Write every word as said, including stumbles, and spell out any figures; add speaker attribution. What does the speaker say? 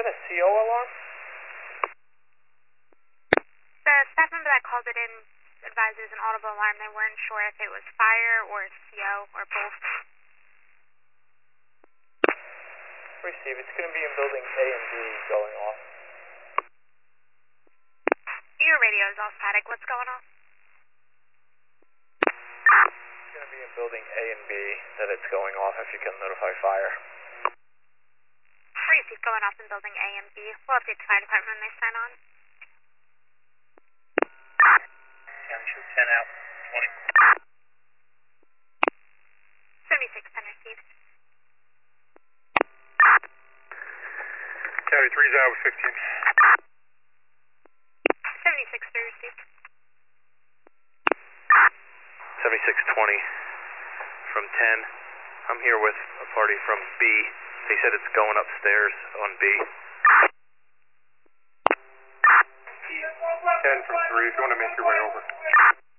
Speaker 1: it a C O alarm?
Speaker 2: The staff member that called it in advised it was an audible alarm. They weren't sure if it was fire or C O or both.
Speaker 1: Receive. It's going to be in building A and B going off.
Speaker 2: Your radio is all static. What's going on?
Speaker 1: It's going to be in building A and B that it's going off if you can notify fire.
Speaker 2: Receive going off in building A and B. We'll update the fire department when they sign on.
Speaker 1: Township ten out, twenty.
Speaker 2: seventy-six ten received.
Speaker 1: County three's out with fifteen.
Speaker 2: seventy-six three received.
Speaker 1: seventy-six twenty from ten. I'm here with a party from B. They said it's going upstairs on B. ten from three, if you want to make your way over.